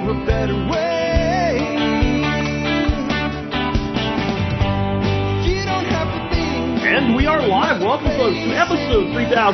a better way. You don't have to think. And we are live. Welcome, folks, to episode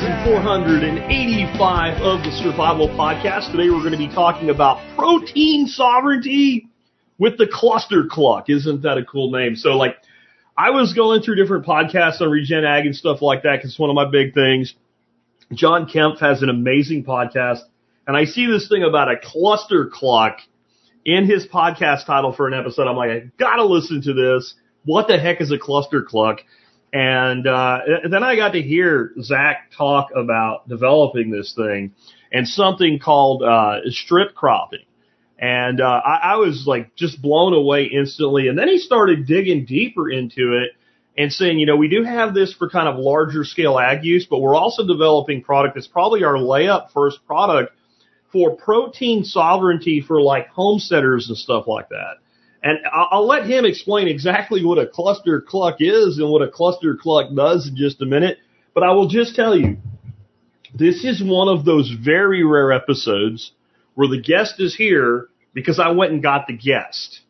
3485 of the Survival Podcast. Today we're going to be talking about protein sovereignty with the Cluster Cluck. Isn't that a cool name? So, like, I was going through different podcasts on Regen Ag and stuff like that because it's one of my big things. John Kemp has an amazing podcast, and I see this thing about a cluster cluck in his podcast title for an episode. I'm like, I gotta listen to this. What the heck is a cluster cluck? And then I got to hear Zach talk about developing this thing and something called strip cropping. And I was like just blown away instantly. And then he started digging deeper into it and saying, you know, we do have this for kind of larger scale ag use, but we're also developing product that's probably our layup first product for protein sovereignty for like homesteaders and stuff like that. And I'll let him explain exactly what a cluster cluck is and what a cluster cluck does in just a minute. But I will just tell you, this is one of those very rare episodes where the guest is here because I went and got the guest.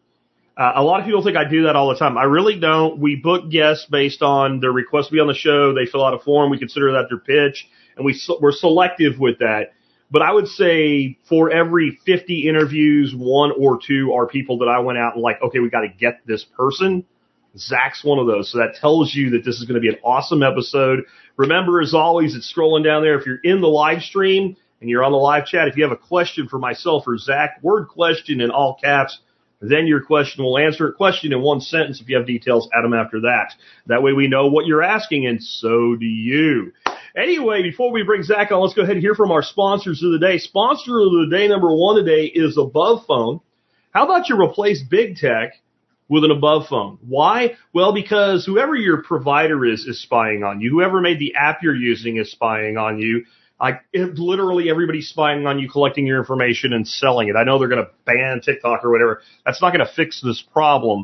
A lot of people think I do that all the time. I really don't. We book guests based on their request to be on the show. They fill out a form. We consider that their pitch, and we're selective with that. But I would say for every 50 interviews, 1 or 2 are people that I went out and like, okay, we got to get this person. Zach's one of those. So that tells you that this is going to be an awesome episode. Remember, as always, it's scrolling down there. If you're in the live stream and you're on the live chat, if you have a question for myself or Zach, word question in all caps, then your question will answer it. Question in one sentence. If you have details, add them after that. That way we know what you're asking, and so do you. Anyway, before we bring Zach on, let's go ahead and hear from our sponsors of the day. Sponsor of the day number 1 today is Above Phone. How about you replace Big Tech with an Above Phone? Why? Well, because whoever your provider is spying on you. Whoever made the app you're using is spying on you. Literally everybody's spying on you, collecting your information and selling it. I know they're going to ban TikTok or whatever. That's not going to fix this problem.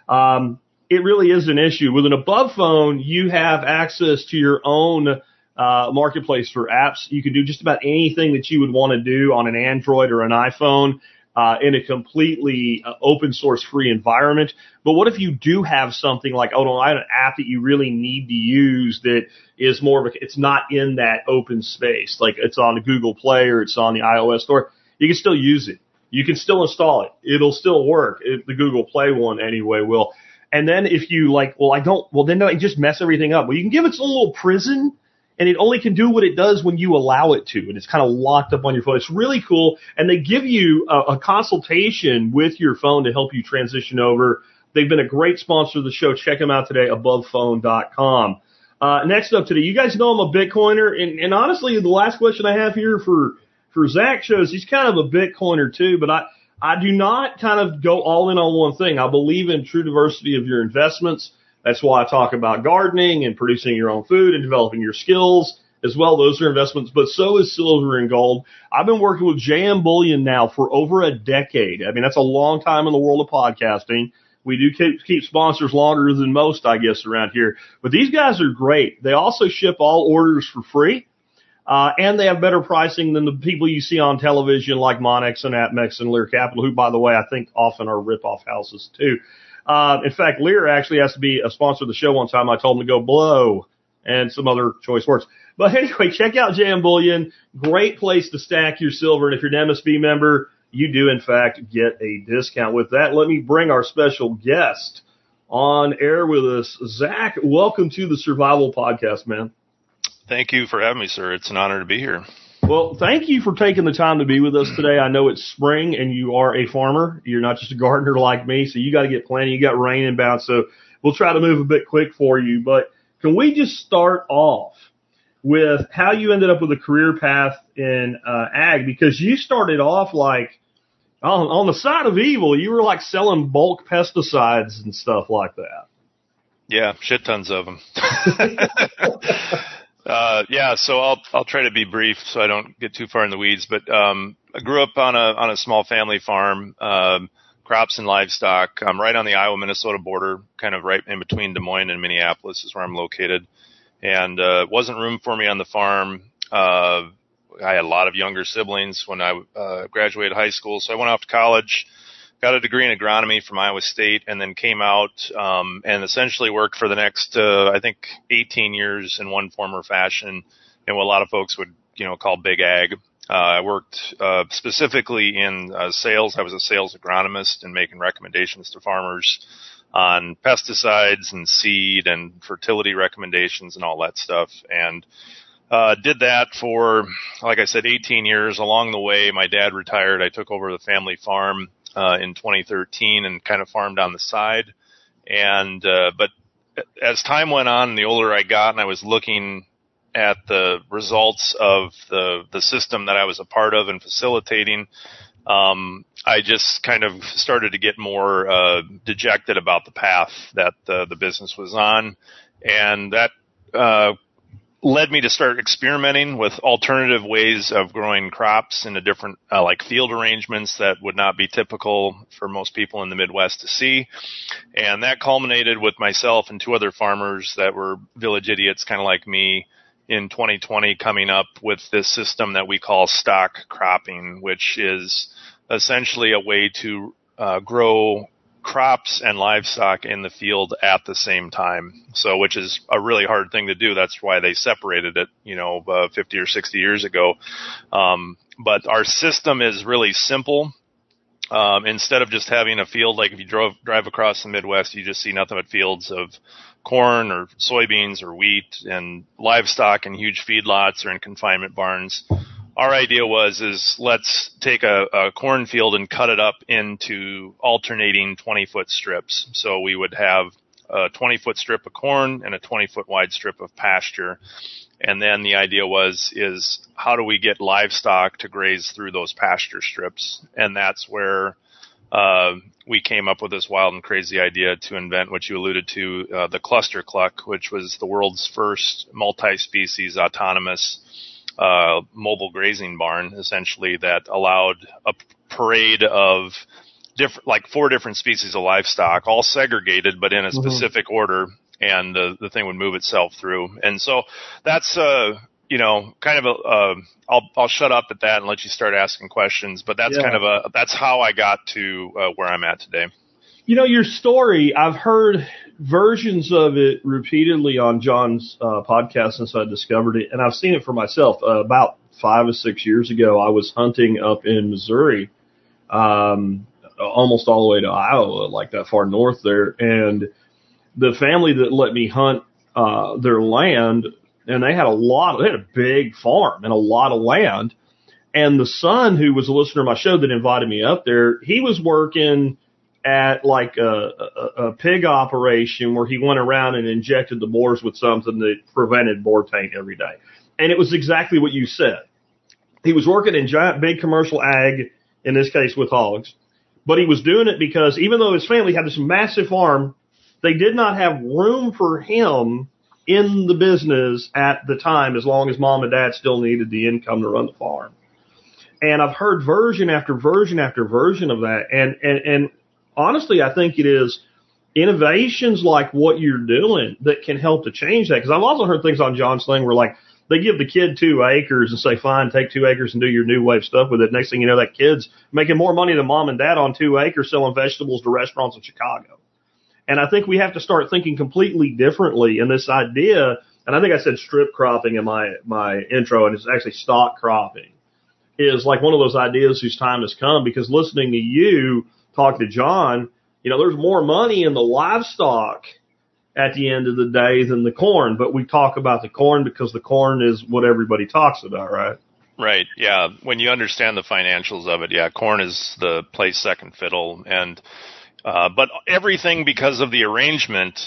It really is an issue. With an Above Phone, you have access to your own marketplace for apps. You can do just about anything that you would want to do on an Android or an iPhone in a completely open source free environment. But what if you do have something like, I have an app that you really need to use that is more of it's not in that open space, like it's on Google Play or it's on the iOS store. You can still use it. You can still install it. It'll still work. The Google Play one anyway will. And then if you like, then you just mess everything up. Well, you can give it a little prison. And it only can do what it does when you allow it to. And it's kind of locked up on your phone. It's really cool. And they give you a consultation with your phone to help you transition over. They've been a great sponsor of the show. Check them out today, abovephone.com. Next up today, you guys know I'm a Bitcoiner. And honestly, the last question I have here for Zach shows he's kind of a Bitcoiner too. But I do not kind of go all in on one thing. I believe in true diversity of your investments. That's why I talk about gardening and producing your own food and developing your skills as well. Those are investments, but so is silver and gold. I've been working with JM Bullion now for over a decade. I mean, that's a long time in the world of podcasting. We do keep sponsors longer than most, I guess, around here. But these guys are great. They also ship all orders for free, and they have better pricing than the people you see on television like Monex and APMEX and Lear Capital, who, by the way, I think often are rip-off houses too. In fact, Lear actually has to be a sponsor of the show one time. I told him to go blow and some other choice words. But anyway, check out JM Bullion. Great place to stack your silver. And if you're an MSB member, you do, in fact, get a discount. With that, let me bring our special guest on air with us. Zach, welcome to the Survival Podcast, man. Thank you for having me, sir. It's an honor to be here. Well, thank you for taking the time to be with us today. I know it's spring and you are a farmer. You're not just a gardener like me, so you got to get planting. You got rain inbound, so we'll try to move a bit quick for you. But can we just start off with how you ended up with a career path in ag? Because you started off like on the side of evil. You were like selling bulk pesticides and stuff like that. Yeah, shit tons of them. So I'll try to be brief so I don't get too far in the weeds. But I grew up on a small family farm, crops and livestock. I'm right on the Iowa-Minnesota border, kind of right in between Des Moines and Minneapolis is where I'm located. And wasn't room for me on the farm. I had a lot of younger siblings when I graduated high school. So I went off to college, got a degree in agronomy from Iowa State, and then came out and essentially worked for the next, I think, 18 years in one form or fashion in what a lot of folks would, call big ag. I worked specifically in sales. I was a sales agronomist and making recommendations to farmers on pesticides and seed and fertility recommendations and all that stuff. And did that for, like I said, 18 years. Along the way, my dad retired. I took over the family farm in 2013 and kind of farmed on the side. And but as time went on, and the older I got, and I was looking at the results of the system that I was a part of and facilitating, I just kind of started to get more dejected about the path that the business was on, and that led me to start experimenting with alternative ways of growing crops in a different, like field arrangements that would not be typical for most people in the Midwest to see. And that culminated with myself and two other farmers that were village idiots, kind of like me, in 2020 coming up with this system that we call stock cropping, which is essentially a way to grow crops and livestock in the field at the same time. So, which is a really hard thing to do. That's why they separated it, 50 or 60 years ago. But our system is really simple. Instead of just having a field, like if you drive across the Midwest, you just see nothing but fields of corn or soybeans or wheat and livestock in huge feedlots or in confinement barns. Our idea is let's take a cornfield and cut it up into alternating 20-foot strips. So we would have a 20-foot strip of corn and a 20-foot wide strip of pasture. And then the idea is how do we get livestock to graze through those pasture strips? And that's where we came up with this wild and crazy idea to invent what you alluded to, the cluster cluck, which was the world's first multi-species autonomous mobile grazing barn, essentially, that allowed a parade of like 4 different species of livestock, all segregated, but in a specific order, and the thing would move itself through. And so that's, kind of I'll shut up at that and let you start asking questions, but that's that's how I got to where I'm at today. Your story, I've heard versions of it repeatedly on John's podcast since I discovered it, and I've seen it for myself. About 5 or 6 years ago, I was hunting up in Missouri, almost all the way to Iowa, like that far north there, and the family that let me hunt their land, and they had a big farm and a lot of land, and the son, who was a listener to my show that invited me up there, he was working at like a pig operation where he went around and injected the boars with something that prevented boar taint every day. And it was exactly what you said. He was working in giant, big commercial ag, in this case with hogs, but he was doing it because even though his family had this massive farm, they did not have room for him in the business at the time, as long as mom and dad still needed the income to run the farm. And I've heard version after version after version of that. And honestly, I think it is innovations like what you're doing that can help to change that. Because I've also heard things on John's thing where, like, they give the kid 2 acres and say, fine, take 2 acres and do your new wave stuff with it. Next thing you know, that kid's making more money than mom and dad on 2 acres selling vegetables to restaurants in Chicago. And I think we have to start thinking completely differently in this idea. And I think I said strip cropping in my intro, and it's actually stock cropping, is like one of those ideas whose time has come, because listening to you talk to John, there's more money in the livestock at the end of the day than the corn, but we talk about the corn because the corn is what everybody talks about, right? Right. Yeah. When you understand the financials of it, corn is the place second fiddle, and but everything, because of the arrangement,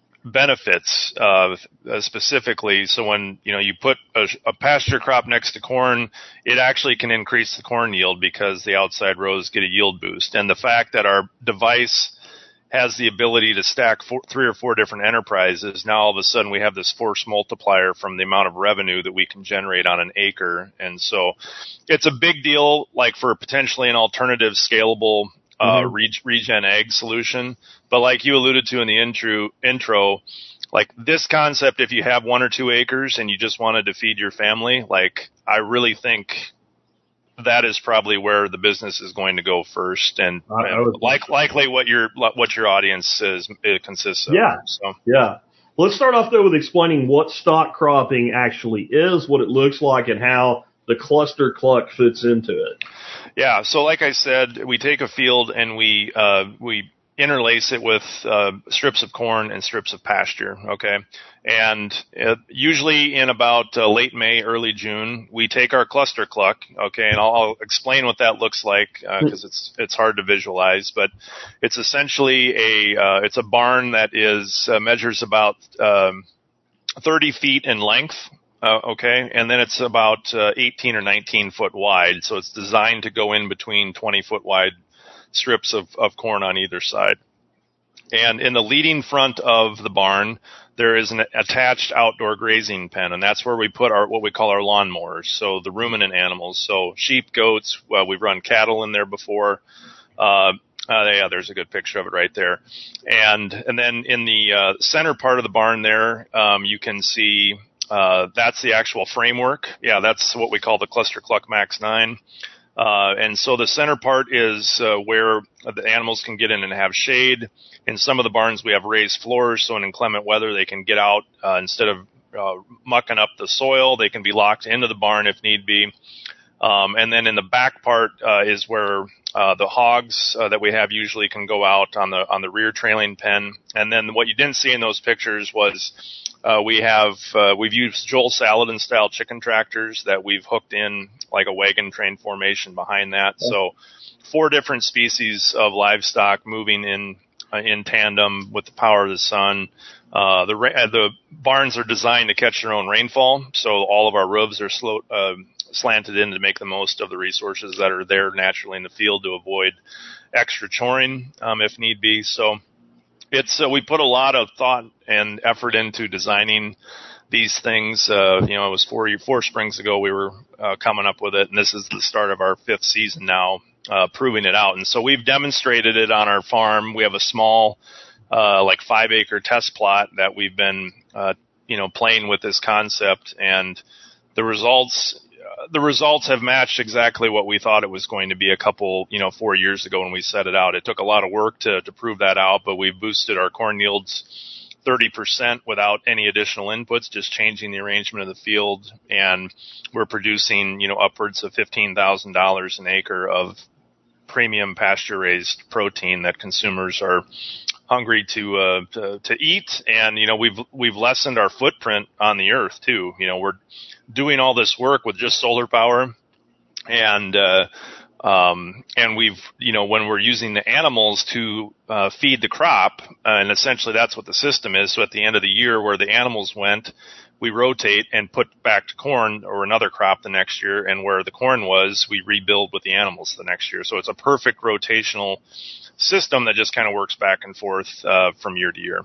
benefits specifically. So when you put a pasture crop next to corn, it actually can increase the corn yield because the outside rows get a yield boost. And the fact that our device has the ability to stack 3 or 4 different enterprises, now all of a sudden we have this force multiplier from the amount of revenue that we can generate on an acre. And so it's a big deal, like for potentially an alternative scalable regen ag solution. But like you alluded to in the intro, like this concept, if you have 1 or 2 acres and you just wanted to feed your family, like I really think that is probably where the business is going to go first, and likely what your audience consists of. Yeah. So. Yeah. Let's start off, though, with explaining what stock cropping actually is, what it looks like, and how the cluster cluck fits into it. Yeah. So like I said, we take a field and we interlace it with strips of corn and strips of pasture. Okay. And usually in about late May, early June, we take our cluster cluck. Okay. And I'll explain what that looks like because it's hard to visualize, but it's essentially it's a barn that measures about 30 feet in length. Okay, and then it's about 18 or 19 foot wide, so it's designed to go in between 20-foot wide strips of corn on either side. And in the leading front of the barn, there is an attached outdoor grazing pen, and that's where we put what we call our lawnmowers, so the ruminant animals, so sheep, goats. We've run cattle in there before. Yeah, there's a good picture of it right there. And then in the center part of the barn there, you can see. That's the actual framework. Yeah, that's what we call the Cluster Cluck Max 9. And so the center part is where the animals can get in and have shade. In some of the barns, we have raised floors, so in inclement weather, they can get out instead of mucking up the soil. They can be locked into the barn if need be. And then in the back part is where the hogs that we have usually can go out on the rear trailing pen. And then what you didn't see in those pictures was we've used Joel Salatin style chicken tractors that we've hooked in like a wagon train formation behind that. So 4 different species of livestock moving in tandem with the power of the sun. The barns are designed to catch their own rainfall, so all of our roofs are slanted in to make the most of the resources that are there naturally in the field to avoid extra choring if need be. So we put a lot of thought and effort into designing these things. It was 4 springs ago we were coming up with it, and this is the start of our 5th season now, proving it out. And so we've demonstrated it on our farm. We have a small, 5-acre test plot that we've been, playing with this concept, and the results have matched exactly what we thought it was going to be a couple, 4 years ago when we set it out. It took a lot of work to prove that out, but we've boosted our corn yields 30% without any additional inputs, just changing the arrangement of the field. And we're producing, upwards of $15,000 an acre of premium pasture raised protein that consumers are hungry to eat. And, we've lessened our footprint on the earth too. We're doing all this work with just solar power, and we've, when we're using the animals to feed the crop, and essentially that's what the system is. So at the end of the year where the animals went, we rotate and put back to corn or another crop the next year, and where the corn was, we rebuild with the animals the next year. So it's a perfect rotational system that just kind of works back and forth from year to year.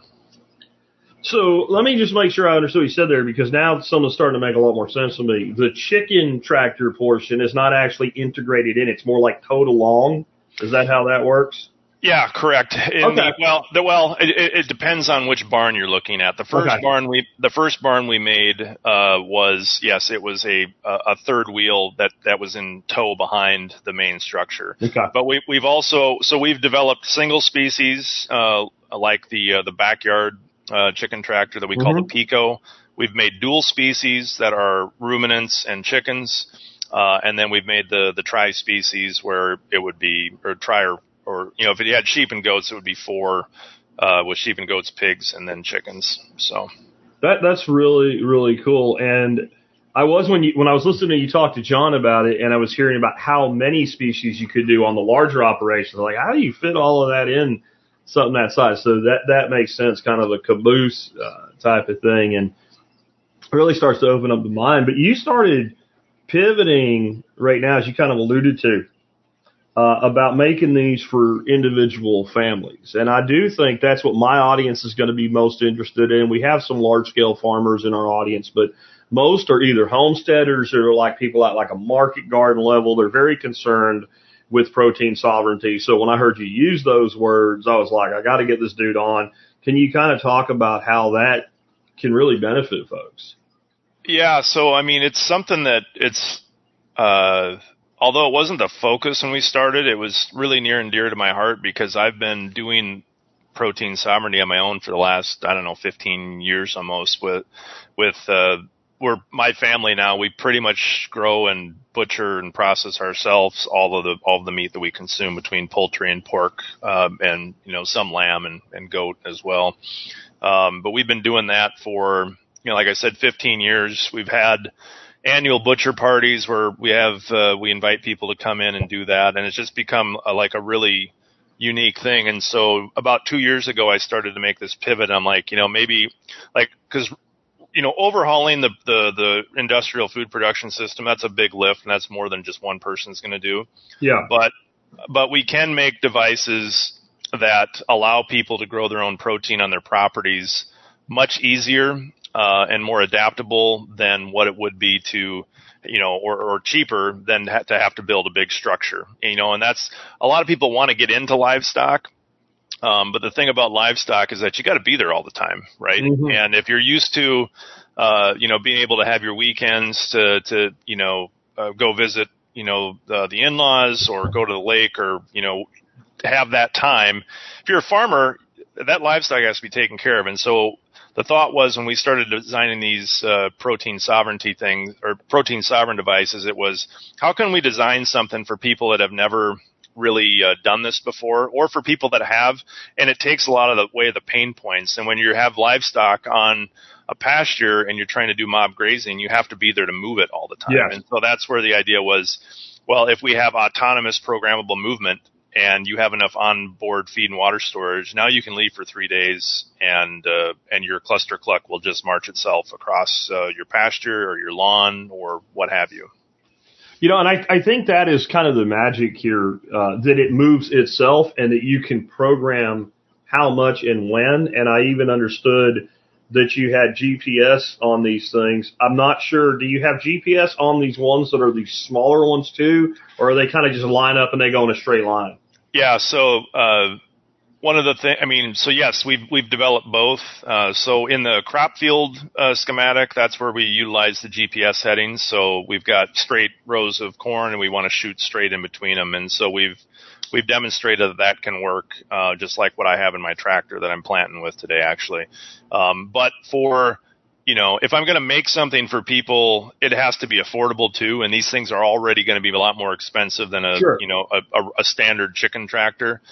So let me just make sure I understood what you said there, because now something's starting to make a lot more sense to me. The chicken tractor portion is not actually integrated in. It's more like towed along. Is that how that works? Yeah, correct. Okay. It depends on which barn you're looking at. The first barn we made it was a third wheel that was in tow behind the main structure. Okay. But we've developed single species like the backyard chicken tractor that we call the Pico. We've made dual species that are ruminants and chickens, and then we've made the tri-species where it would be, or if it had sheep and goats, it would be 4 with sheep and goats, pigs, and then chickens. So that's really, really cool. And when I was listening to you talk to John about it, and I was hearing about how many species you could do on the larger operations, like how do you fit all of that in something that size? So that makes sense, kind of a caboose type of thing, and really starts to open up the mind. But you started pivoting right now, as you kind of alluded to, about making these for individual families. And I do think that's what my audience is going to be most interested in. We have some large-scale farmers in our audience, but most are either homesteaders or like people at like a market garden level. They're very concerned with protein sovereignty. So when I heard you use those words, I was like, I got to get this dude on. Can you kind of talk about how that can really benefit folks. Yeah, so I mean, it's something that although it wasn't the focus when we started, it was really near and dear to my heart because I've been doing protein sovereignty on my own for the last, 15 years almost with we're my family now. We pretty much grow and butcher and process ourselves all of the meat that we consume between poultry and pork, and, some lamb and goat as well. But we've been doing that for, like I said, 15 years. We've had annual butcher parties where we invite people to come in and do that. And it's just become a really unique thing. And so about 2 years ago, I started to make this pivot. I'm like, maybe cause overhauling the industrial food production system, that's a big lift, and that's more than just one person's going to do. Yeah. But we can make devices that allow people to grow their own protein on their properties much easier and more adaptable than what it would be to, or cheaper than to have to build a big structure. And that's a lot of people want to get into livestock. But the thing about livestock is that you got to be there all the time, right? Mm-hmm. And if you're used to, being able to have your weekends to go visit, the in-laws or go to the lake or, have that time. If you're a farmer, that livestock has to be taken care of. And so the thought was when we started designing these protein sovereignty things or protein sovereign devices, it was how can we design something for people that have never really done this before, or for people that have, and it takes a lot of the pain points. And when you have livestock on a pasture and you're trying to do mob grazing, you have to be there to move it all the time. Yes. And so that's where the idea was, well, if we have autonomous programmable movement and you have enough onboard feed and water storage, now you can leave for 3 days and your cluster cluck will just march itself across your pasture or your lawn or what have you. And I think that is kind of the magic here, that it moves itself and that you can program how much and when. And I even understood that you had GPS on these things. I'm not sure. Do you have GPS on these ones that are these smaller ones too? Or are they kind of just line up and they go in a straight line? Yeah. So, one of the things, so yes, we've developed both. So in the crop field schematic, that's where we utilize the GPS headings. So we've got straight rows of corn and we want to shoot straight in between them. And so we've demonstrated that can work, just like what I have in my tractor that I'm planting with today, actually. But for, if I'm going to make something for people, it has to be affordable too. And these things are already going to be a lot more expensive than a standard chicken tractor.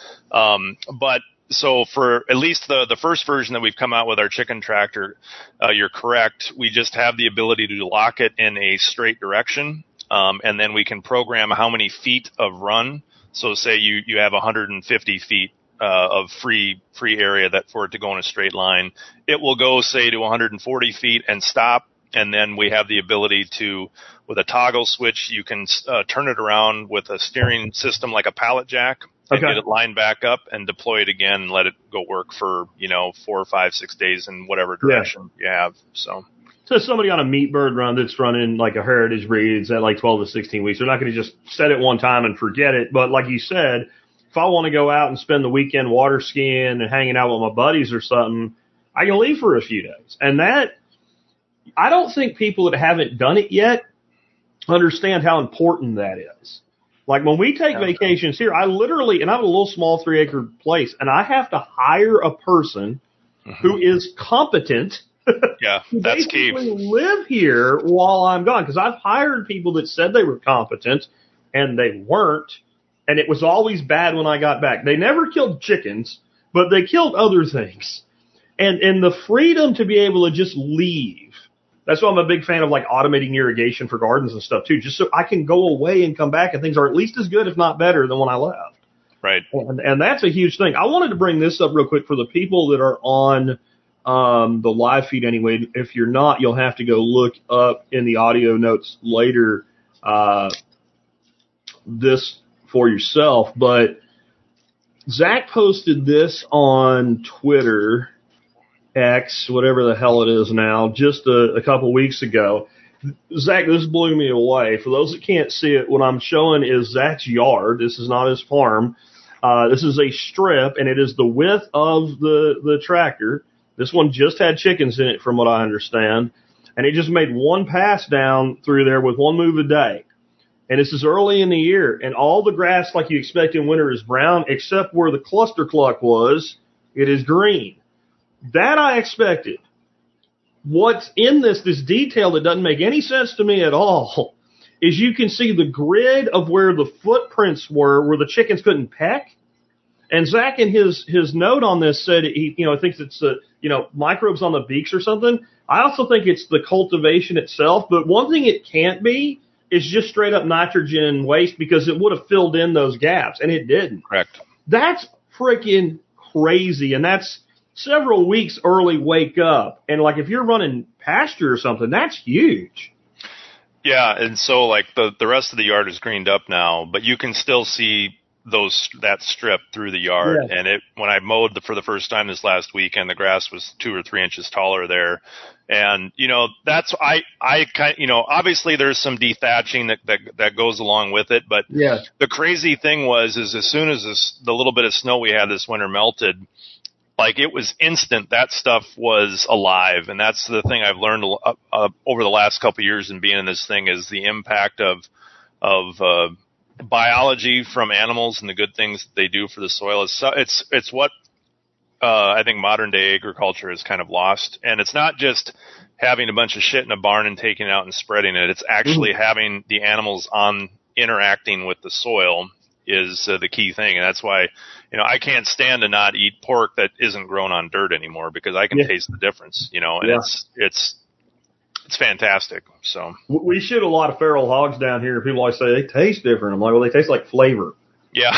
But so for at least the first version that we've come out with our chicken tractor, you're correct. We just have the ability to lock it in a straight direction. And then we can program how many feet of run. So say you have 150 feet of free area that for it to go in a straight line. It will go, say, to 140 feet and stop. And then we have the ability to, with a toggle switch, you can turn it around with a steering system like a pallet jack and get it lined back up and deploy it again and let it go work for, 4, 5, 6 days in whatever direction you have. So somebody on a meat bird run that's running like a heritage breed, it's at like 12 to 16 weeks. They're not going to just set it one time and forget it. But like you said, if I want to go out and spend the weekend water skiing and hanging out with my buddies or something, I can leave for a few days. And that, I don't think people that haven't done it yet understand how important that is. Like when we take vacations here, I literally, and I have a little small 3-acre place, and I have to hire a person who is competent. Yeah, that's key. Live here while I'm gone, because I've hired people that said they were competent and they weren't. And it was always bad when I got back. They never killed chickens, but they killed other things. And the freedom to be able to just leave. That's why I'm a big fan of like automating irrigation for gardens and stuff too, just so I can go away and come back and things are at least as good, if not better, than when I left. Right. And that's a huge thing. I wanted to bring this up real quick for the people that are on the live feed anyway. If you're not, you'll have to go look up in the audio notes later this for yourself. But Zach posted this on Twitter, X, whatever the hell it is now, just a couple weeks ago. Zach, this blew me away. For those that can't see it, what I'm showing is Zach's yard. This is not his farm. This is a strip, and it is the width of the tractor. This one just had chickens in it, from what I understand. And it just made one pass down through there with one move a day. And this is early in the year. And all the grass, like you expect in winter, is brown, except where the cluster cluck was, it is green. That I expected. What's in this detail that doesn't make any sense to me at all, is you can see the grid of where the footprints were, where the chickens couldn't peck. And Zach, in his note on this, said he thinks it's microbes on the beaks or something. I also think it's the cultivation itself. But one thing it can't be is just straight up nitrogen waste, because it would have filled in those gaps, and it didn't. Correct. That's freaking crazy, and that's several weeks early wake up. And like if you're running pasture or something, that's huge. Yeah, and so like the rest of the yard is greened up now, but you can still see that strip through the yard. Yeah. And when I mowed for the first time this last weekend, the grass was 2 or 3 inches taller there. And, that's, I kind obviously there's some dethatching that goes along with it. But yeah. The crazy thing is as soon as the little bit of snow we had this winter melted, like it was instant, that stuff was alive. And that's the thing I've learned over the last couple of years in being in this thing, is the impact of biology from animals and the good things that they do for the soil. It's what I think modern day agriculture has kind of lost. And it's not just having a bunch of shit in a barn and taking it out and spreading it. It's actually having the animals interacting with the soil is the key thing. And that's why, I can't stand to not eat pork that isn't grown on dirt anymore, because I can taste the difference, and it's fantastic. So we shoot a lot of feral hogs down here. People always say they taste different. I'm like, well, they taste like flavor. Yeah.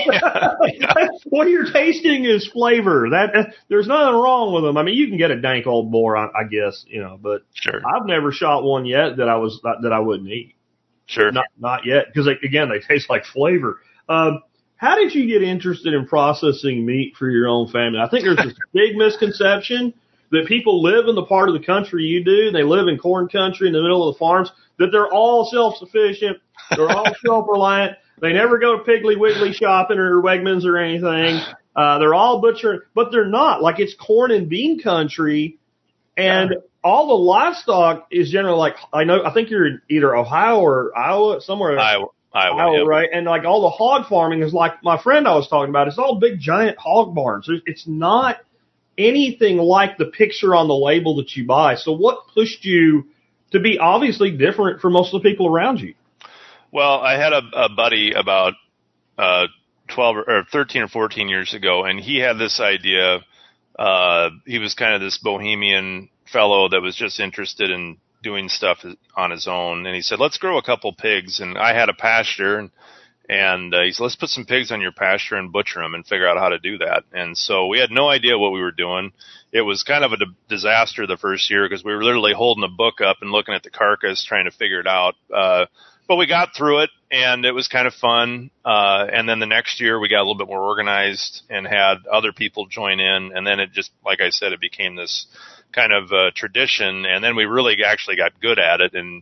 What you're tasting is flavor. There's nothing wrong with them. I mean, you can get a dank old boar, I guess, but sure. I've never shot one yet that I wouldn't eat. Sure. Not yet, because again, they taste like flavor. How did you get interested in processing meat for your own family? I think there's this big misconception that people live in the part of the country you do. They live in corn country in the middle of the farms, that they're all self-sufficient. They're all self-reliant. They never go to Piggly Wiggly shopping or Wegmans or anything. They're all butchering, but they're not. Like, it's corn and bean country, and all the livestock is generally like, I think you're in either Ohio or Iowa, somewhere. Iowa, yep. Right? And like all the hog farming is like my friend I was talking about. It's all big giant hog barns. It's not anything like the picture on the label that you buy. So what pushed you to be obviously different from most of the people around you? Well, I had a buddy about 12 or 13 or 14 years ago, and he had this idea. He was kind of this bohemian fellow that was just interested in doing stuff on his own. And he said, let's grow a couple pigs. And I had a pasture, and he said, let's put some pigs on your pasture and butcher them and figure out how to do that. And so we had no idea what we were doing. It was kind of a disaster the first year, because we were literally holding a book up and looking at the carcass, trying to figure it out. But we got through it, and it was kind of fun. And then the next year we got a little bit more organized and had other people join in. And then it just, like I said, it became this kind of tradition. And then we really actually got good at it and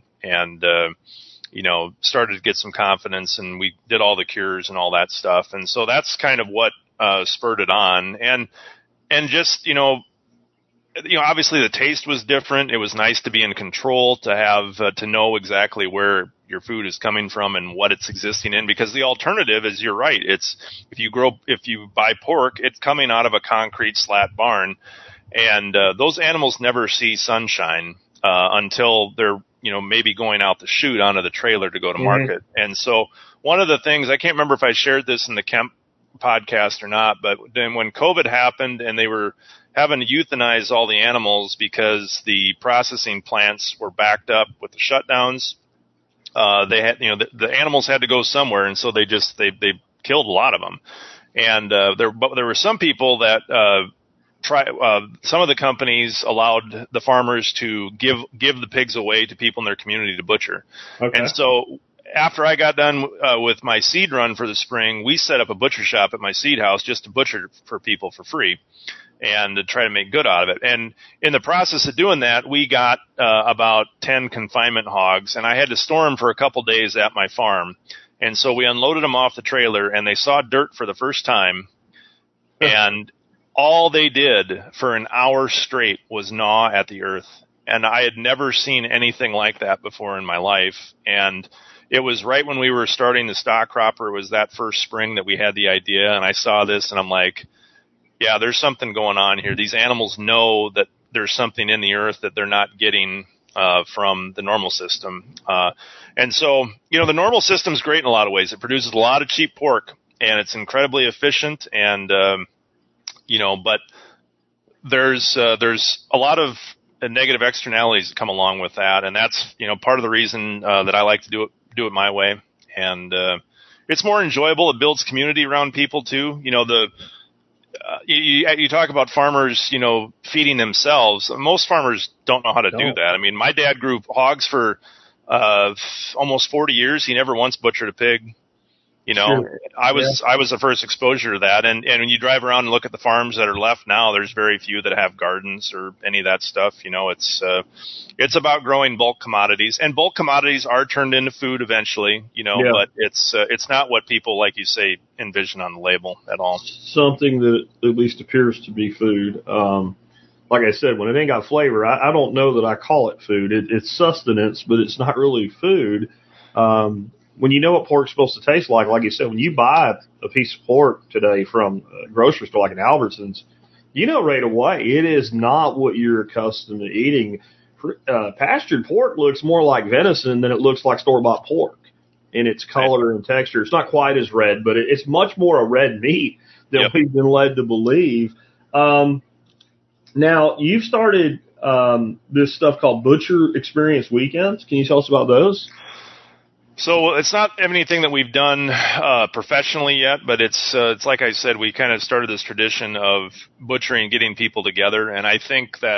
started to get some confidence, and we did all the cures and all that stuff. And so that's kind of what spurred it on. And just, obviously the taste was different. It was nice to be in control, to have to know exactly where your food is coming from and what it's existing in, because the alternative is, you're right, it's if you buy pork, it's coming out of a concrete slat barn, and those animals never see sunshine until they're maybe going out the chute onto the trailer to go to market. And so one of the things, I can't remember if I shared this in the Kemp podcast or not, but then when COVID happened and they were having to euthanize all the animals because the processing plants were backed up with the shutdowns, they had, the animals had to go somewhere. And so they killed a lot of them. And there were some people that some of the companies allowed the farmers to give the pigs away to people in their community to butcher. Okay. And so after I got done with my seed run for the spring, we set up a butcher shop at my seed house just to butcher for people for free and to try to make good out of it. And in the process of doing that, we got about 10 confinement hogs, and I had to store them for a couple days at my farm. And so we unloaded them off the trailer, and they saw dirt for the first time. And all they did for an hour straight was gnaw at the earth. And I had never seen anything like that before in my life. And it was right when we were starting the stock cropper. It was that first spring that we had the idea. And I saw this and I'm like, yeah, there's something going on here. These animals know that there's something in the earth that they're not getting from the normal system. And so, the normal system is great in a lot of ways. It produces a lot of cheap pork and it's incredibly efficient. And, but there's a lot of negative externalities that come along with that. And that's, part of the reason that I like to do it my way. And it's more enjoyable. It builds community around people too. You talk about farmers, feeding themselves. Most farmers don't know how to do that. I mean, my dad grew hogs for almost 40 years. He never once butchered a pig. Sure. I was the first exposure to that. And when you drive around and look at the farms that are left now, there's very few that have gardens or any of that stuff. It's about growing bulk commodities, and bulk commodities are turned into food eventually, but it's not what people, like you say, envision on the label at all. Something that at least appears to be food. Like I said, when it ain't got flavor, I don't know that I call it food. It's sustenance, but it's not really food. When you know what pork's supposed to taste like you said, when you buy a piece of pork today from a grocery store like an Albertsons, right away it is not what you're accustomed to eating. Pastured pork looks more like venison than it looks like store-bought pork in its color and texture. It's not quite as red, but it's much more a red meat than we've been led to believe. Now, you've started this stuff called Butcher Experience Weekends. Can you tell us about those? So it's not anything that we've done professionally yet, but it's like I said, we kind of started this tradition of butchering, getting people together, and I think that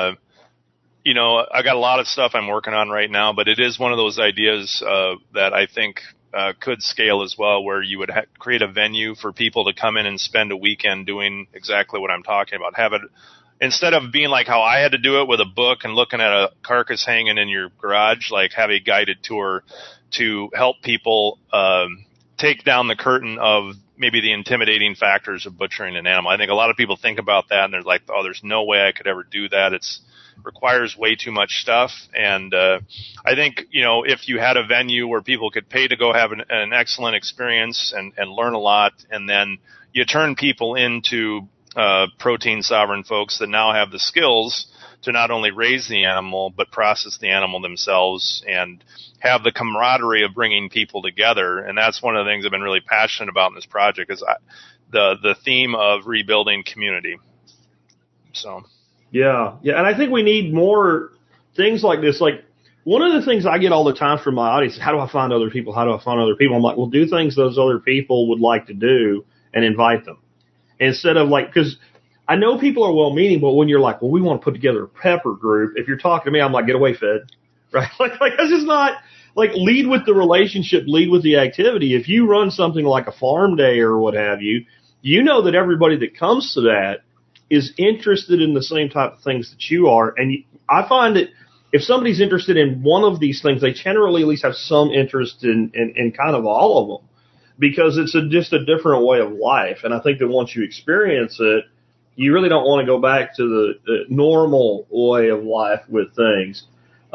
I got a lot of stuff I'm working on right now, but it is one of those ideas that I think could scale as well, where you would create a venue for people to come in and spend a weekend doing exactly what I'm talking about. Have it instead of being like how I had to do it with a book and looking at a carcass hanging in your garage, like have a guided tour to help people take down the curtain of maybe the intimidating factors of butchering an animal. I think a lot of people think about that and they're like, oh, there's no way I could ever do that. It requires way too much stuff. And I think, if you had a venue where people could pay to go have an excellent experience and learn a lot, and then you turn people into protein sovereign folks that now have the skills to not only raise the animal, but process the animal themselves and have the camaraderie of bringing people together. And that's one of the things I've been really passionate about in this project is the theme of rebuilding community. So. Yeah. And I think we need more things like this. Like, one of the things I get all the time from my audience is, how do I find other people? How do I find other people? I'm like, well, do things those other people would like to do and invite them. Instead of because I know people are well-meaning, but when you're like, well, we want to put together a pepper group, if you're talking to me, I'm like, get away, Fed. Right? Like that's just not, lead with the relationship, lead with the activity. If you run something like a farm day or what have you, that everybody that comes to that is interested in the same type of things that you are. And I find that if somebody's interested in one of these things, they generally at least have some interest in kind of all of them, because it's just a different way of life. And I think that once you experience it, you really don't want to go back to the normal way of life with things.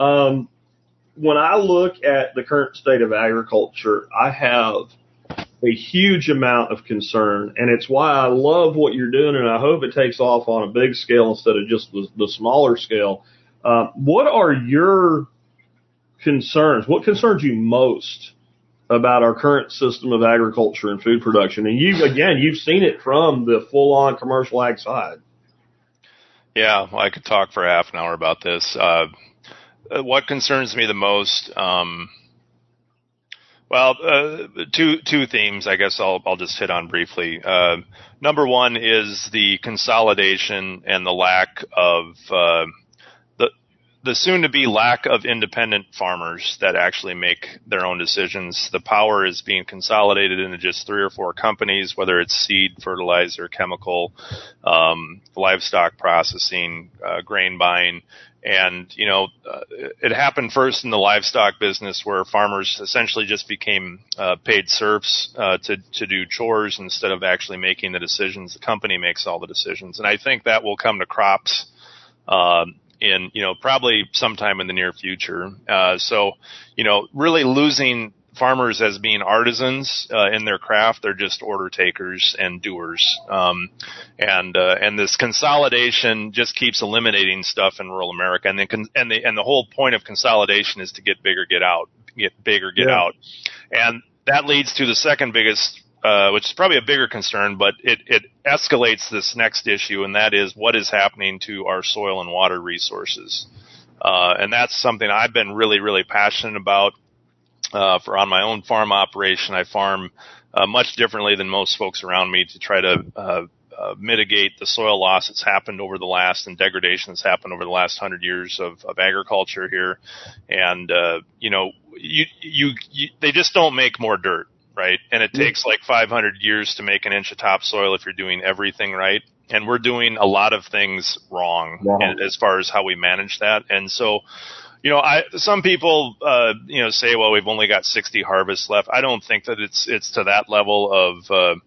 When I look at the current state of agriculture, I have a huge amount of concern, and it's why I love what you're doing, and I hope it takes off on a big scale instead of just the smaller scale. What are your concerns? What concerns you most about our current system of agriculture and food production? And you've seen it from the full-on commercial ag side. Yeah, well, I could talk for half an hour about this. What concerns me the most? Two themes, I guess I'll just hit on briefly. Number one is the consolidation and the lack of the soon-to-be lack of independent farmers that actually make their own decisions. The power is being consolidated into just 3 or 4 companies, whether it's seed, fertilizer, chemical, livestock processing, grain buying. And, it happened first in the livestock business where farmers essentially just became paid serfs to do chores instead of actually making the decisions. The company makes all the decisions. And I think that will come to crops in, probably sometime in the near future. So, really losing farmers as being artisans in their craft. They're just order takers and doers. And this consolidation just keeps eliminating stuff in rural America. And the whole point of consolidation is to get bigger, get out, get bigger, get out. And that leads to the second biggest, which is probably a bigger concern, but it escalates this next issue, and that is what is happening to our soil and water resources. And that's something I've been really, really passionate about. On my own farm operation, I farm much differently than most folks around me to try to mitigate the soil loss that's happened over the last and degradation that's happened over the last 100 years of agriculture here. And they just don't make more dirt, right? And it takes like 500 years to make an inch of topsoil if you're doing everything right. And we're doing a lot of things wrong as far as how we manage that. And so, some people, say, well, we've only got 60 harvests left. I don't think that it's to that level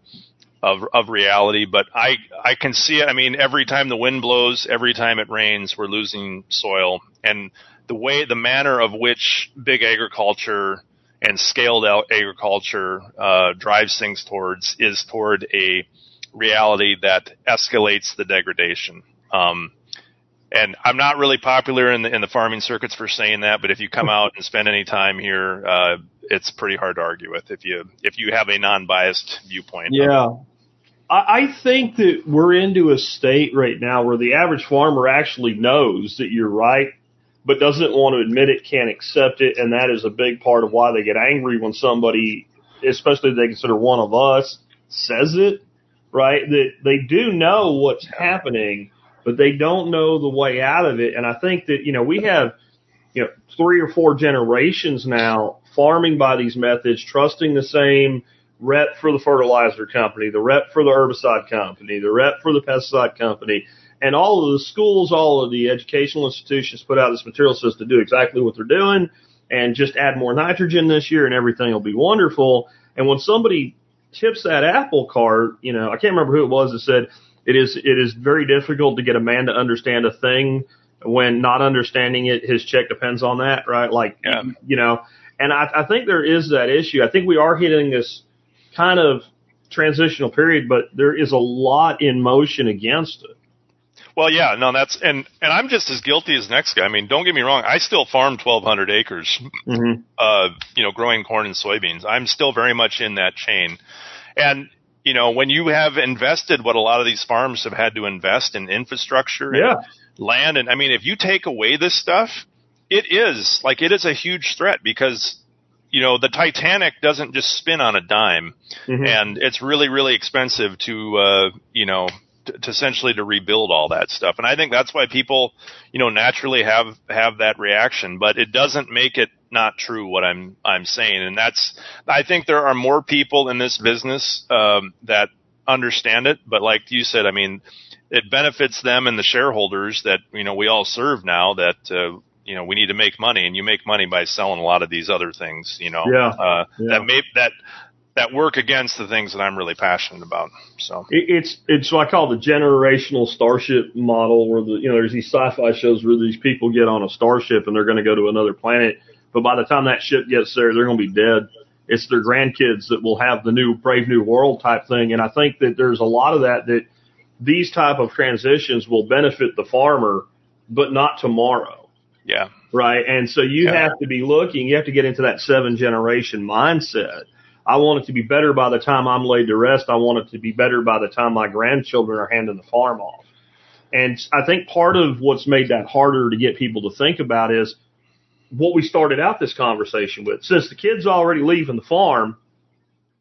of reality, but I can see it. I mean, every time the wind blows, every time it rains, we're losing soil. And the manner of which big agriculture and scaled out agriculture, drives things is toward a reality that escalates the degradation. And I'm not really popular in the farming circuits for saying that, but if you come out and spend any time here, it's pretty hard to argue with if you have a non-biased viewpoint. Yeah. I think that we're into a state right now where the average farmer actually knows that you're right, but doesn't want to admit it, can't accept it, and that is a big part of why they get angry when somebody, especially if they consider one of us, says it, right? That they do know what's happening, but they don't know the way out of it. And I think that, we have, 3 or 4 generations now farming by these methods, trusting the same rep for the fertilizer company, the rep for the herbicide company, the rep for the pesticide company. And all of the schools, all of the educational institutions put out this material says to do exactly what they're doing and just add more nitrogen this year and everything will be wonderful. And when somebody tips that apple cart, I can't remember who it was that said, it is very difficult to get a man to understand a thing when not understanding it, his check depends on that, right? And I think there is that issue. I think we are hitting this kind of transitional period, but there is a lot in motion against it. Well, yeah, no, and I'm just as guilty as the next guy. I mean, don't get me wrong. I still farm 1,200 acres, growing corn and soybeans. I'm still very much in that chain. And, when you have invested what a lot of these farms have had to invest in infrastructure and land, and I mean, if you take away this stuff, it is a huge threat because, the Titanic doesn't just spin on a dime, and it's really, really expensive to essentially to rebuild all that stuff. And I think that's why people, naturally have that reaction, but it doesn't make it not true what I'm saying. And I think there are more people in this business, that understand it. But like you said, I mean, it benefits them and the shareholders that, we all serve now that, we need to make money, and you make money by selling a lot of these other things, that work against the things that I'm really passionate about. So it's what I call the generational starship model, where there's these sci-fi shows where these people get on a starship and they're going to go to another planet, but by the time that ship gets there, they're going to be dead. It's their grandkids that will have the new Brave New World type thing, and I think that there's a lot of that these type of transitions will benefit the farmer, but not tomorrow. Yeah. Right. And so you have to be looking. You have to get into that 7-generation mindset. I want it to be better by the time I'm laid to rest. I want it to be better by the time my grandchildren are handing the farm off. And I think part of what's made that harder to get people to think about is what we started out this conversation with. Since the kid's already leaving the farm,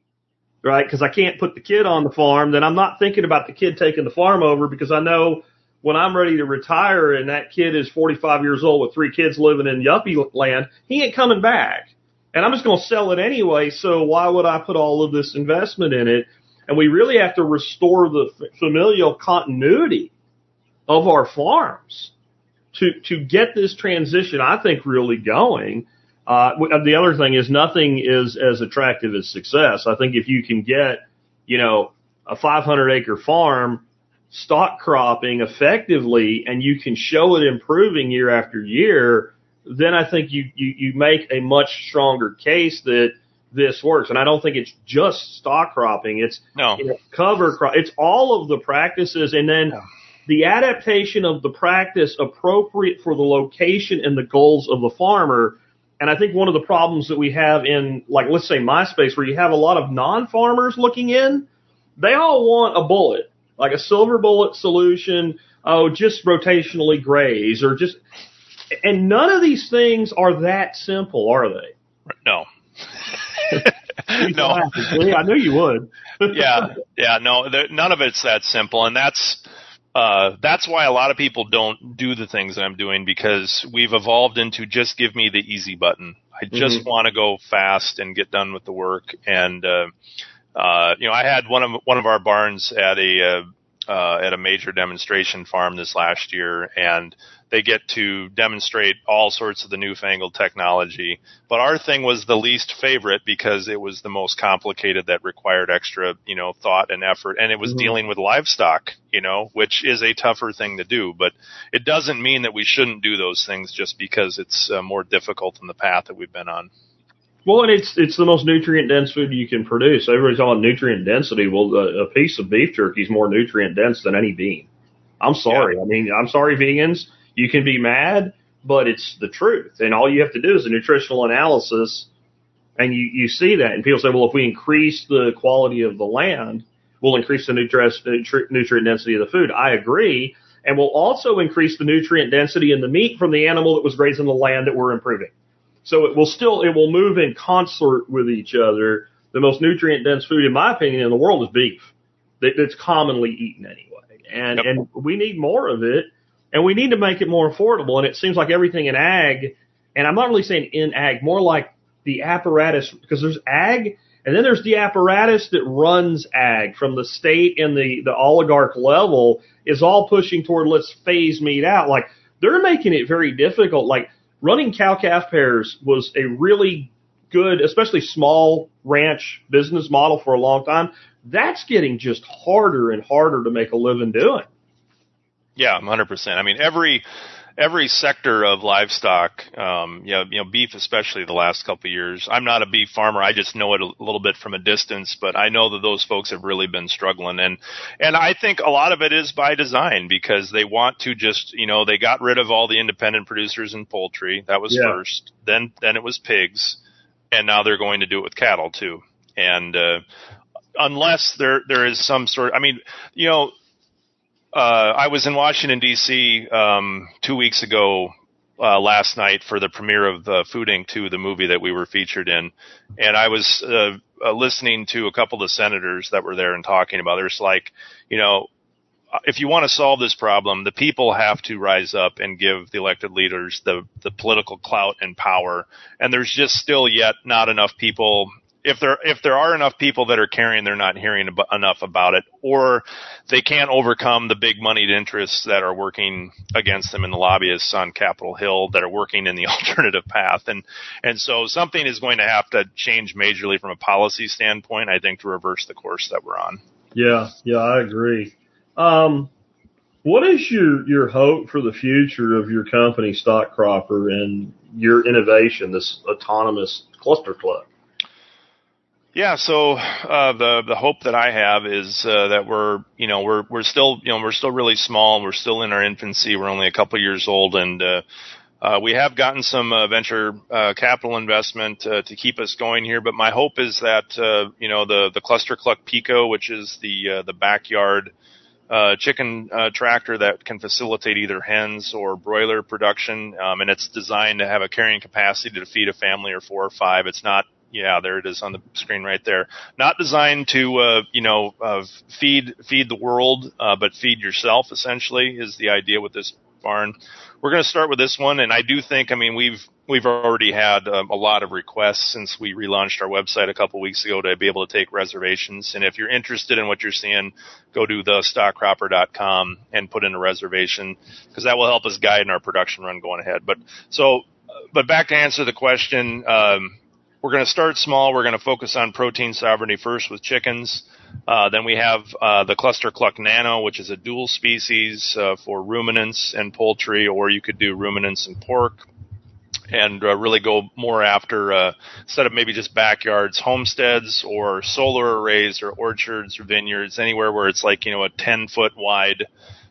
right, because I can't put the kid on the farm, then I'm not thinking about the kid taking the farm over because I know when I'm ready to retire and that kid is 45 years old with 3 kids living in yuppie land, he ain't coming back. And I'm just going to sell it anyway, so why would I put all of this investment in it? And we really have to restore the familial continuity of our farms to get this transition, I think, really going. The other thing is nothing is as attractive as success. I think if you can get, a 500-acre farm stock cropping effectively and you can show it improving year after year, then I think you make a much stronger case that this works. And I don't think it's just stock cropping. It's cover crop. It's all of the practices, and then the adaptation of the practice appropriate for the location and the goals of the farmer. And I think one of the problems that we have in, like, let's say my space, where you have a lot of non-farmers looking in, they all want a bullet, like a silver bullet solution. Oh, just rotationally graze or just, and none of these things are that simple, are they? No. No. I knew you would. No, none of it's that simple. And that's why a lot of people don't do the things that I'm doing, because we've evolved into just give me the easy button. I just want to go fast and get done with the work. And, I had one of our barns at a major demonstration farm this last year, and they get to demonstrate all sorts of the newfangled technology. But our thing was the least favorite because it was the most complicated, that required extra, thought and effort. And it was dealing with livestock, which is a tougher thing to do. But it doesn't mean that we shouldn't do those things just because it's more difficult than the path that we've been on. Well, and it's the most nutrient-dense food you can produce. Everybody's on nutrient density. Well, a piece of beef jerky is more nutrient-dense than any bean. I'm sorry. Yeah. I mean, I'm sorry, vegans. You can be mad, but it's the truth. And all you have to do is a nutritional analysis, and you see that. And people say, well, if we increase the quality of the land, we'll increase the nutrient density of the food. I agree. And we'll also increase the nutrient density in the meat from the animal that was grazing the land that we're improving. So it will move in concert with each other. The most nutrient-dense food, in my opinion, in the world is beef. That's commonly eaten anyway. And we need more of it, and we need to make it more affordable. And it seems like everything in ag, and I'm not really saying in ag, more like the apparatus, because there's ag, and then there's the apparatus that runs ag from the state and the oligarch level is all pushing toward let's phase meat out. Like, they're making it very difficult. Like, running cow-calf pairs was a really good, especially small ranch business model for a long time. That's getting just harder and harder to make a living doing. Yeah, 100%. I mean, every sector of livestock, beef especially the last couple of years. I'm not a beef farmer. I just know it a little bit from a distance, but I know that those folks have really been struggling. And I think a lot of it is by design, because they want to just, they got rid of all the independent producers in poultry. That was first. Then it was pigs. And now they're going to do it with cattle too. And, unless there is some sort, I was in Washington, D.C. 2 weeks ago last night for the premiere of Food Inc. 2, the movie that we were featured in. And I was listening to a couple of the senators that were there and talking about it. There's like, if you want to solve this problem, the people have to rise up and give the elected leaders the political clout and power. And there's just still yet not enough people. If there are enough people that are caring, they're not hearing enough about it, or they can't overcome the big moneyed interests that are working against them, and the lobbyists on Capitol Hill that are working in the alternative path. And so something is going to have to change majorly from a policy standpoint, I think, to reverse the course that we're on. Yeah, I agree. What is your hope for the future of your company, Stock Cropper, and your innovation, this autonomous cluster club? Yeah, so the hope that I have is that we're still really small, and we're still in our infancy. We're only a couple of years old, and we have gotten some venture capital investment to keep us going here. But my hope is that the Cluster Cluck Pico, which is the backyard chicken tractor that can facilitate either hens or broiler production, and it's designed to have a carrying capacity to feed a family or 4 or 5. It's not Yeah, there it is on the screen right there. Not designed to, feed the world, but feed yourself, essentially, is the idea with this barn. We're going to start with this one, and I do think, we've already had a lot of requests since we relaunched our website a couple weeks ago to be able to take reservations. And if you're interested in what you're seeing, go to thestockcropper.com and put in a reservation, because that will help us guide in our production run going ahead. But back to answer the question, we're going to start small. We're going to focus on protein sovereignty first with chickens. Then we have the Cluster Cluck Nano, which is a dual species for ruminants and poultry, or you could do ruminants and pork, and really go more after, instead of maybe just backyards, homesteads or solar arrays or orchards or vineyards, anywhere where it's like, a 10-foot wide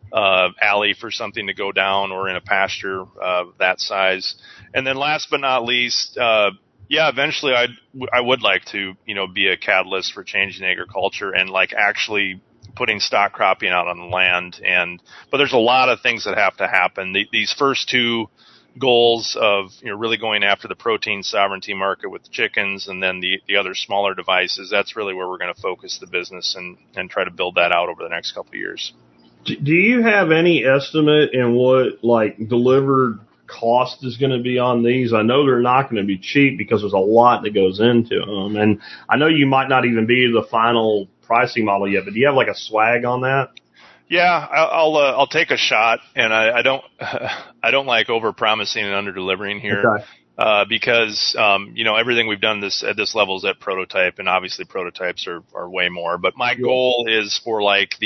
alley for something to go down, or in a pasture that size. And then last but not least, eventually I would like to, be a catalyst for changing agriculture and like actually putting stock cropping out on the land. But there's a lot of things that have to happen. These first two goals of, really going after the protein sovereignty market with chickens, and then the other smaller devices, that's really where we're going to focus the business and try to build that out over the next couple of years. Do you have any estimate in what delivered cost is going to be on these? I know they're not going to be cheap because there's a lot that goes into them, and I know you might not even be the final pricing model yet, but do you have a swag on that? Yeah, I'll take a shot, and I don't like over promising and under delivering here. Okay. Because everything we've done at this level is at prototype, and obviously prototypes are way more. But my goal is for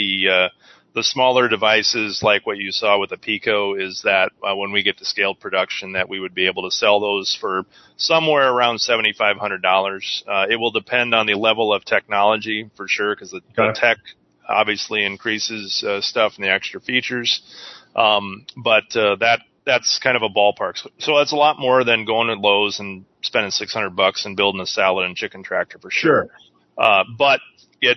the smaller devices, like what you saw with the Pico, is that when we get to scaled production, that we would be able to sell those for somewhere around $7,500. It will depend on the level of technology for sure, because the tech obviously increases stuff and the extra features. But that's kind of a ballpark. So that's a lot more than going to Lowe's and spending $600 and building a salad and chicken tractor for sure. But it,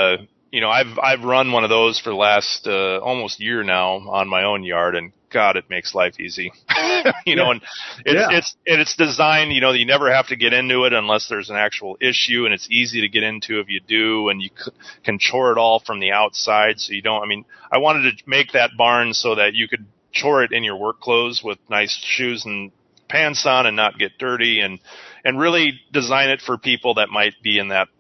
I've run one of those for the last almost year now on my own yard, and God, it makes life easy. And it's designed, you never have to get into it unless there's an actual issue, and it's easy to get into if you do, and you can chore it all from the outside. So I wanted to make that barn so that you could chore it in your work clothes with nice shoes and pants on and not get dirty, and really design it for people that might be in that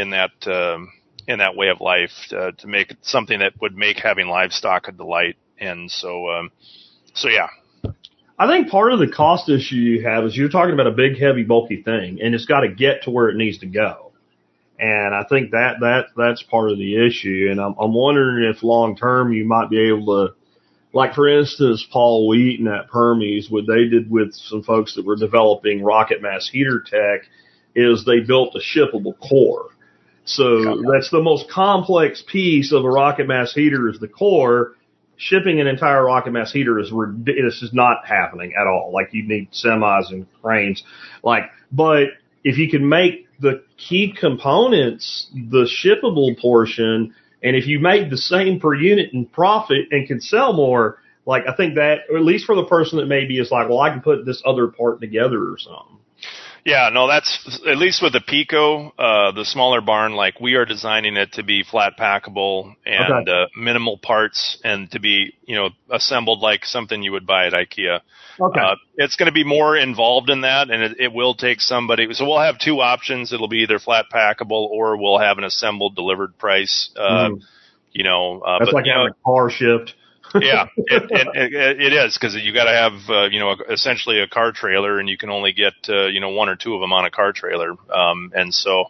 way of life, to make it something that would make having livestock a delight. And so yeah. I think part of the cost issue you have is you're talking about a big, heavy, bulky thing, and it's got to get to where it needs to go. And I think that's part of the issue. And I'm wondering if long term you might be able to, like for instance, Paul Wheaton at Permies, what they did with some folks that were developing rocket mass heater tech is they built a shippable core. So that's the most complex piece of a rocket mass heater is the core. Shipping an entire rocket mass heater is not happening at all. You need semis and cranes. But if you can make the key components the shippable portion, and if you made the same per unit in profit and can sell more, I think that, or at least for the person that maybe is I can put this other part together or something. Yeah, no, that's at least with the Pico, the smaller barn, we are designing it to be flat packable and minimal parts, and to be, assembled like something you would buy at IKEA. Okay. It's going to be more involved in that, and it will take somebody. So we'll have two options. It'll be either flat packable, or we'll have an assembled delivered price. That's having a car shipped. Yeah, it is, because you got to have, essentially a car trailer, and you can only get, one or two of them on a car trailer. So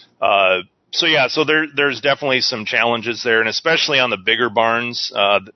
there's definitely some challenges there, and especially on the bigger barns,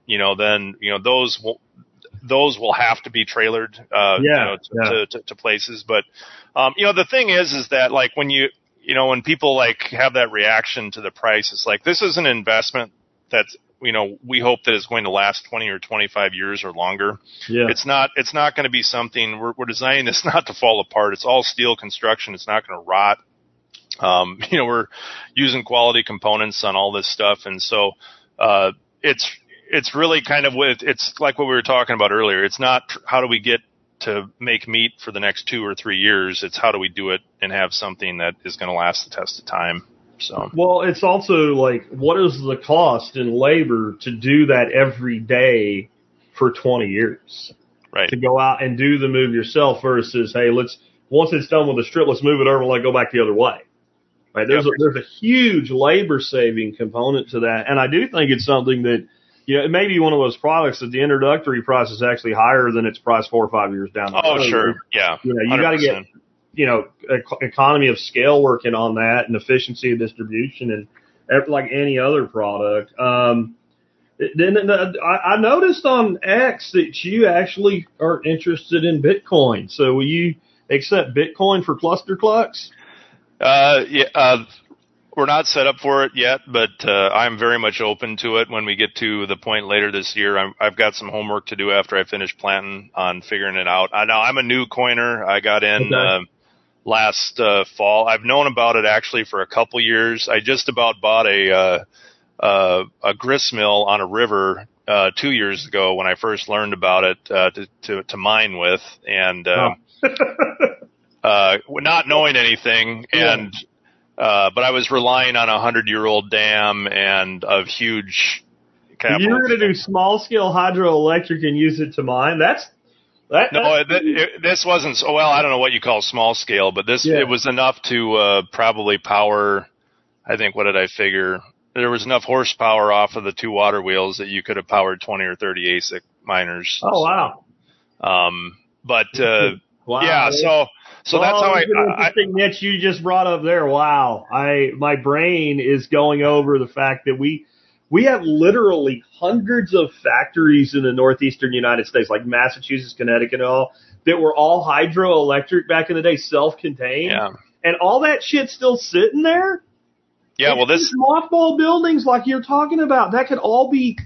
those will have to be trailered, to places. But, the thing is that when people have that reaction to the price, it's this is an investment that's, we hope that it's going to last 20 or 25 years or longer. Yeah. It's not going to be something, we're designing this not to fall apart. It's all steel construction. It's not going to rot. We're using quality components on all this stuff. And so, it's really kind of it's like what we were talking about earlier. It's not how do we get to make meat for the next 2 or 3 years. It's how do we do it and have something that is going to last the test of time. So, well, it's also like, what is the cost in labor to do that every day for 20 years? right. To go out and do the move yourself versus, hey, once it's done with the strip, let's move it over and let it go back the other way. Right? There's a huge labor saving component to that. And I do think it's something that, it may be one of those products that the introductory price is actually higher than its price 4 or 5 years down the road. Oh, sure. Yeah. You got to get, economy of scale working on that and efficiency of distribution and like any other product. Then I noticed on X that you actually are interested in Bitcoin. So will you accept Bitcoin for cluster clucks? We're not set up for it yet, but I'm very much open to it when we get to the point later this year. I've got some homework to do after I finish planting on figuring it out. Now, I'm a new coiner. I got in last fall. I've known about it actually for a couple years. I just about bought a grist mill on a river 2 years ago when I first learned about it to mine with, and not knowing anything, and but I was relying on a 100-year-old dam and a huge capital. You were going to do small scale hydroelectric and use it to mine? This wasn't. Well, I don't know what you call small scale, but it was enough to probably power. I think, what did I figure? There was enough horsepower off of the 2 water wheels that you could have powered 20 or 30 ASIC miners. Oh, wow. Wow. Yeah, so that's how interesting niche you just brought up there. Wow. My brain is going over the fact that we have literally hundreds of factories in the northeastern United States, like Massachusetts, Connecticut, and all, that were all hydroelectric back in the day, self-contained. Yeah. And all that shit's still sitting there? Yeah, well, these mothball buildings like you're talking about, that could all be,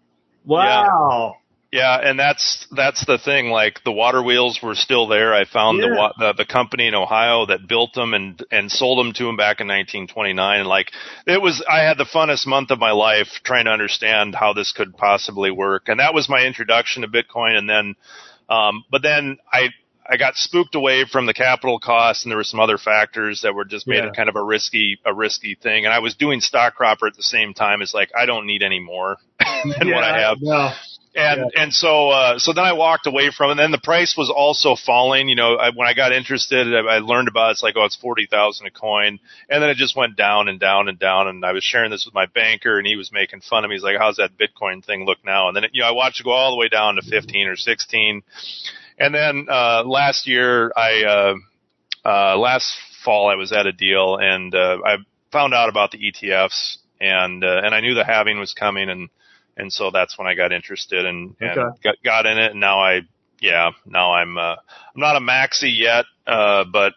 wow. Yeah, and that's the thing. Like, the water wheels were still there. I found the company in Ohio that built them and sold them to them back in 1929. And like, I had the funnest month of my life trying to understand how this could possibly work. And that was my introduction to Bitcoin. And then, but then I got spooked away from the capital costs, and there were some other factors that were just made it kind of a risky thing. And I was doing stock cropper at the same time. It's like, I don't need any more than what I have. No. And so then I walked away from it. And then the price was also falling. When I got interested, I learned about it. It's like, it's 40,000 a coin. And then it just went down and down and down. And I was sharing this with my banker, and he was making fun of me. He's like, how's that Bitcoin thing look now? And then, I watched it go all the way down to 15 or 16. And then, last year, last fall, I was at a deal, and, I found out about the ETFs, and I knew the halving was coming, and so that's when I got interested and got in it. And now I'm not a maxi yet, but,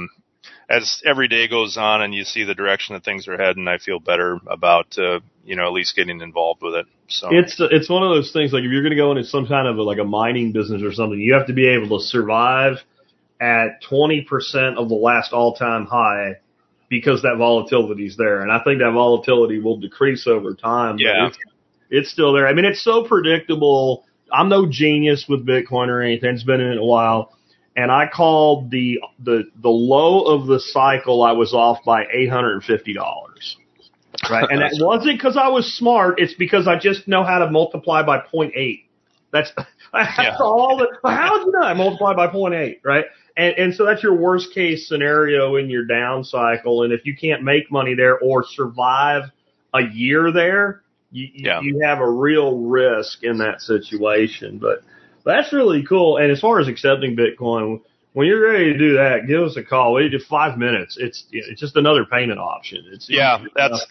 as every day goes on and you see the direction that things are heading, I feel better about, at least getting involved with it. So it's one of those things, like if you're going to go into some kind of a mining business or something, you have to be able to survive at 20% of the last all-time high, because that volatility is there. And I think that volatility will decrease over time. Yeah. It's still there. I mean, it's so predictable. I'm no genius with Bitcoin or anything. It's been in it a while. And I called the low of the cycle, I was off by $850. Right. And that wasn't because I was smart. It's because I just know how to multiply by 0.8. That's all. How did you know I multiply by 0.8? Right. And so that's your worst case scenario in your down cycle. And if you can't make money there or survive a year there, you have a real risk in that situation. But that's really cool. And as far as accepting Bitcoin, when you're ready to do that, give us a call. We just 5 minutes. It's just another payment option. Yeah.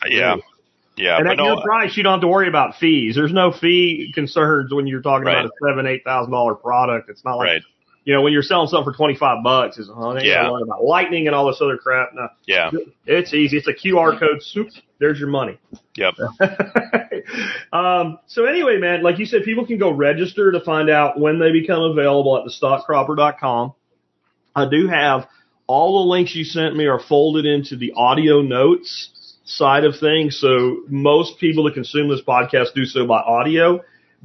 And at your price, you don't have to worry about fees. There's no fee concerns when you're talking about a $7,000-$8,000 product. It's not like, when you're selling something for $25, it's worry about lightning and all this other crap. No, it's easy. It's a QR code. Soup. There's your money. Yep. So anyway, man, like you said, people can go register to find out when they become available at thestockcropper.com. I do have all the links you sent me are folded into the audio notes side of things. So most people that consume this podcast do so by audio.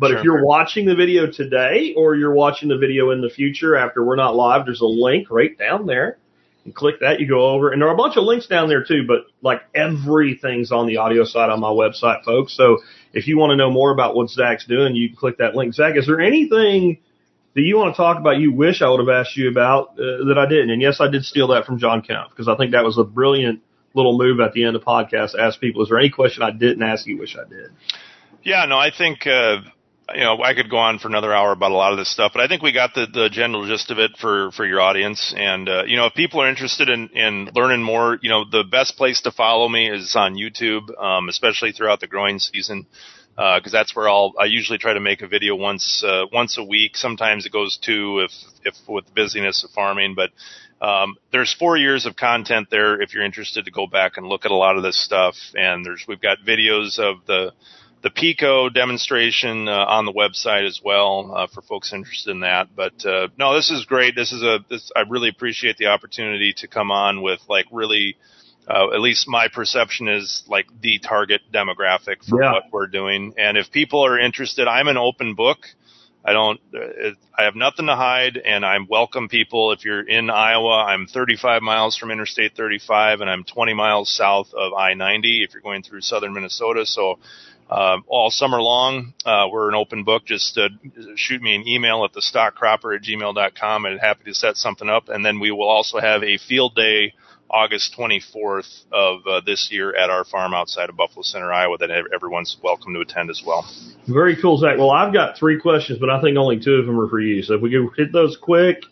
But Sure. if you're watching the video today or you're watching the video in the future after we're not live, there's a link right down there. You click that, you go over, and there are a bunch of links down there too, but like everything's on the audio side on my website, folks. So if you want to know more about what Zach's doing, you can click that link. Zach, is there anything that you want to talk about you wish I would have asked you about that I didn't? And yes, I did steal that from John Kemp because I think that was a brilliant little move at the end of the podcast to ask people, is there any question I didn't ask you wish I did? Yeah, no, I think, I could go on for another hour about a lot of this stuff, but I think we got the general gist of it for your audience. And, if people are interested in learning more, the best place to follow me is on YouTube, especially throughout the growing season. Cause that's where I usually try to make a video once a week. Sometimes it goes two if with the busyness of farming, but, there's 4 years of content there if you're interested to go back and look at a lot of this stuff. And we've got videos of the Pico demonstration on the website as well for folks interested in that. But no, this is great. I really appreciate the opportunity to come on with like really, at least my perception is like the target demographic for what we're doing. And if people are interested, I'm an open book. I have nothing to hide, and I welcome people. If you're in Iowa, I'm 35 miles from Interstate 35, and I'm 20 miles south of I-90 if you're going through southern Minnesota. So all summer long, we're an open book. Just shoot me an email at thestockcropper@gmail.com, and happy to set something up. And then we will also have a field day August 24th of this year at our farm outside of Buffalo Center, Iowa, that everyone's welcome to attend as well. Very cool, Zach. Well, I've got 3 questions, but I think only 2 of them are for you. So if we can hit those quick.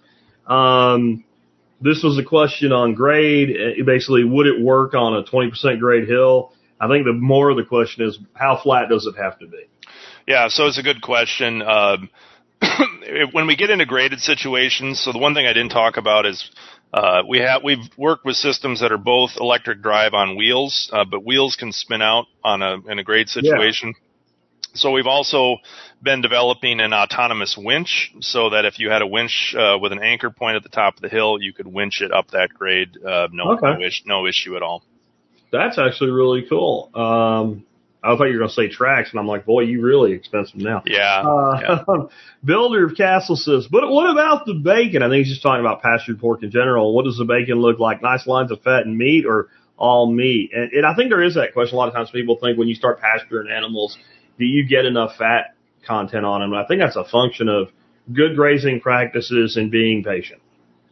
This was a question on grade. Basically, would it work on a 20% grade hill? I think the more of the question is, how flat does it have to be? Yeah, so it's a good question. When we get into graded situations, so the one thing I didn't talk about is we've worked with systems that are both electric drive on wheels, but wheels can spin out in a grade situation. Yeah. So we've also been developing an autonomous winch so that if you had a winch with an anchor point at the top of the hill, you could winch it up that grade, no issue at all. That's actually really cool. I thought you were going to say tracks, and I'm like, boy, you really expensive now. Yeah. Builder of Castle says, but what about the bacon? I think he's just talking about pastured pork in general. What does the bacon look like? Nice lines of fat and meat, or all meat? And I think there is that question. A lot of times people think when you start pasturing animals, do you get enough fat content on them? And I think that's a function of good grazing practices and being patient.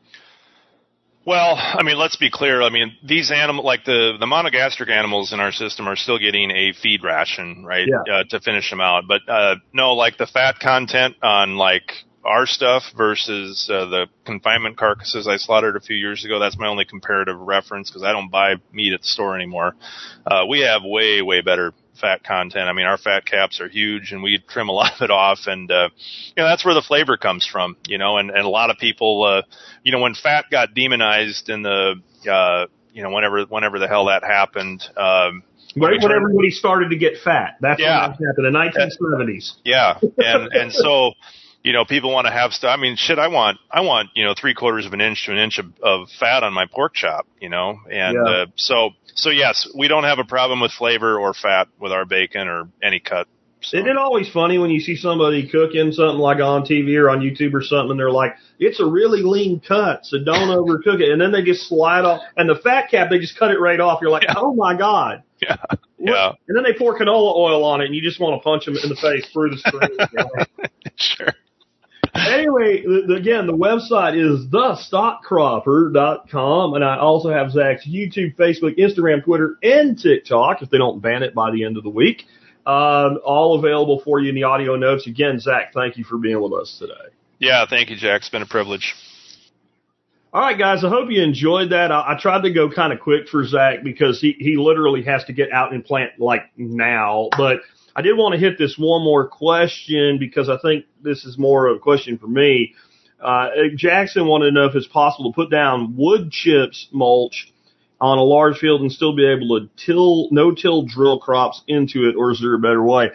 Well, I mean, let's be clear. I mean, these animals, like the monogastric animals in our system, are still getting a feed ration, right? Yeah. To finish them out. But no, like the fat content on like our stuff versus the confinement carcasses I slaughtered a few years ago, that's my only comparative reference because I don't buy meat at the store anymore. We have way, way better fat content. I mean, our fat caps are huge, and we trim a lot of it off, and that's where the flavor comes from, and a lot of people, when fat got demonized in the, whenever the hell that happened, right when everybody started to get fat. That's when that happened in the 1970s. Yeah, and so, people want to have stuff. I mean, shit, I want 3/4 of an inch to an inch of fat on my pork chop, and So yes, we don't have a problem with flavor or fat with our bacon or any cut. So. Isn't it always funny when you see somebody cooking something like on TV or on YouTube or something, and they're like, it's a really lean cut, so don't overcook it. And then they just slide off. And the fat cap, they just cut it right off. You're like, oh, my God. Yeah. Yeah. And then they pour canola oil on it, and you just want to punch them in the face through the screen. Sure. Anyway, again, the website is thestockcropper.com, and I also have Zach's YouTube, Facebook, Instagram, Twitter, and TikTok, if they don't ban it by the end of the week. All available for you in the audio notes. Again, Zach, thank you for being with us today. Yeah, thank you, Jack. It's been a privilege. All right, guys, I hope you enjoyed that. I tried to go kind of quick for Zach because he literally has to get out and plant like now, but I did want to hit this one more question because I think this is more of a question for me. Jackson wanted to know if it's possible to put down wood chips mulch on a large field and still be able to no-till drill crops into it, or is there a better way?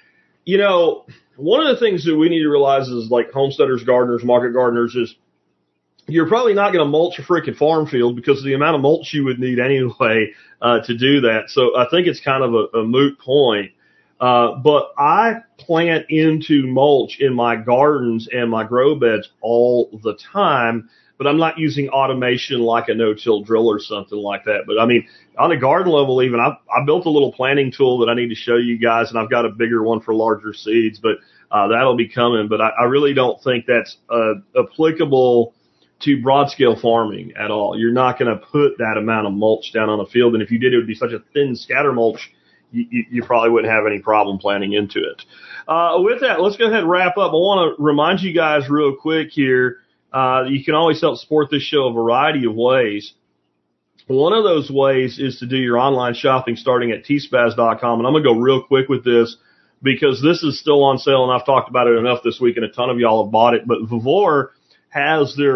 One of the things that we need to realize is like homesteaders, gardeners, market gardeners is you're probably not going to mulch a freaking farm field because of the amount of mulch you would need anyway to do that. So I think it's kind of a moot point. But I plant into mulch in my gardens and my grow beds all the time, but I'm not using automation like a no-till drill or something like that. But I mean, on a garden level, even I built a little planting tool that I need to show you guys, and I've got a bigger one for larger seeds, but that'll be coming. But I really don't think that's applicable to broad scale farming at all. You're not going to put that amount of mulch down on the field, and if you did, it would be such a thin scatter mulch. You probably wouldn't have any problem planting into it. With that, let's go ahead and wrap up. I want to remind you guys real quick here, you can always help support this show a variety of ways. One of those ways is to do your online shopping starting at tspaz.com. And I'm going to go real quick with this because this is still on sale, and I've talked about it enough this week, and a ton of y'all have bought it. But Vevor has their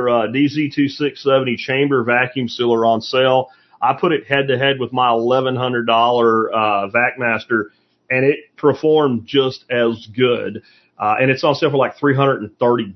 DZ2670 chamber vacuum sealer on sale. I put it head-to-head with my $1,100 VacMaster, and it performed just as good. And it's on sale for like $330,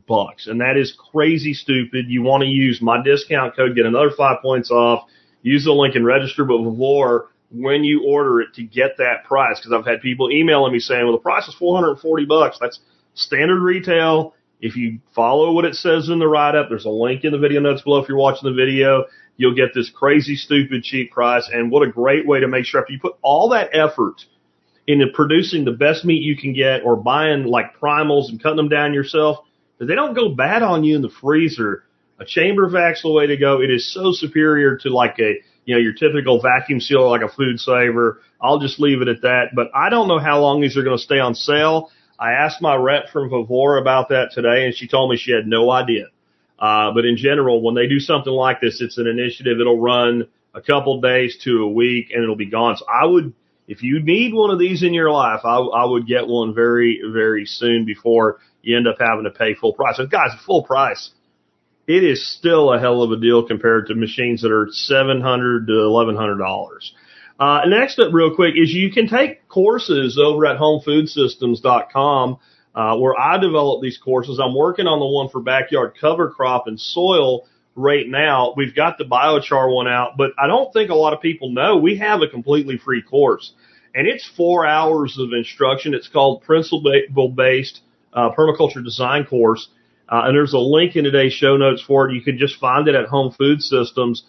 and that is crazy stupid. You want to use my discount code, get another 5 points off, use the link and register, but Vevor, when you order it, to get that price, because I've had people emailing me saying, well, the price is $440. That's standard retail. If you follow what it says in the write-up, there's a link in the video notes below if you're watching the video. You'll get this crazy, stupid, cheap price. And what a great way to make sure after you put all that effort into producing the best meat you can get or buying like primals and cutting them down yourself, that they don't go bad on you in the freezer. A chamber vac's the way to go. It is so superior to like your typical vacuum sealer, like a Food Saver. I'll just leave it at that. But I don't know how long these are going to stay on sale. I asked my rep from Vevor about that today, and she told me she had no idea. But in general, when they do something like this, it's an initiative. It'll run a couple days to a week, and it'll be gone. So I would, if you need one of these in your life, I would get one very, very soon before you end up having to pay full price. So guys, full price, it is still a hell of a deal compared to machines that are $700 to $1,100. Next up real quick is you can take courses over at homefoodssystems.com, where I develop these courses. I'm working on the one for backyard cover crop and soil right now. We've got the biochar one out, but I don't think a lot of people know we have a completely free course, and it's 4 hours of instruction. It's called Principle-Based Permaculture Design Course, and there's a link in today's show notes for it. You can just find it at Home Food Systems.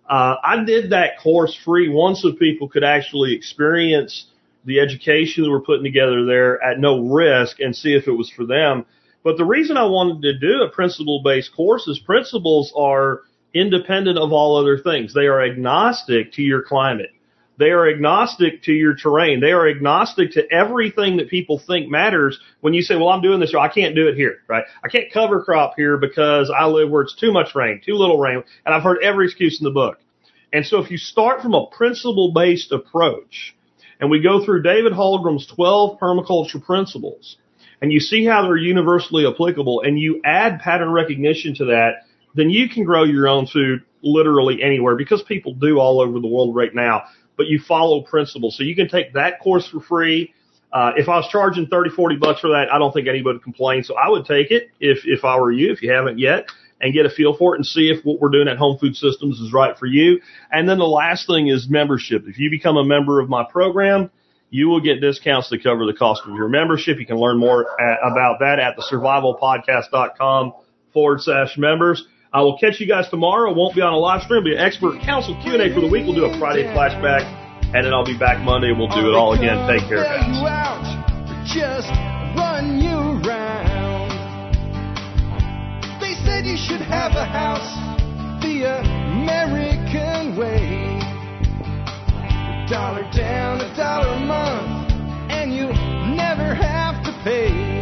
I did that course free once so people could actually experience the education that we're putting together there at no risk and see if it was for them. But the reason I wanted to do a principle-based course is principles are independent of all other things. They are agnostic to your climate. They are agnostic to your terrain. They are agnostic to everything that people think matters. When you say, well, I'm doing this, I can't do it here, right? I can't cover crop here because I live where it's too much rain, too little rain, and I've heard every excuse in the book. And so if you start from a principle-based approach, and we go through David Holmgren's 12 permaculture principles, and you see how they're universally applicable, and you add pattern recognition to that, then you can grow your own food literally anywhere, because people do all over the world right now. But you follow principles. So you can take that course for free. If I was charging $30, $40 for that, I don't think anybody would complain. So I would take it if I were you, if you haven't yet, and get a feel for it and see if what we're doing at Home Food Systems is right for you. And then the last thing is membership. If you become a member of my program, you will get discounts to cover the cost of your membership. You can learn more about that at thesurvivalpodcast.com/members. I will catch you guys tomorrow. It won't be on a live stream. It'll be an expert council Q&A for the week. We'll do a Friday flashback, and then I'll be back Monday. We'll do it all again. Take care, guys. Just run you round. They said you should have a house the American way. $1 down, $1 a month, and you'll never have to pay.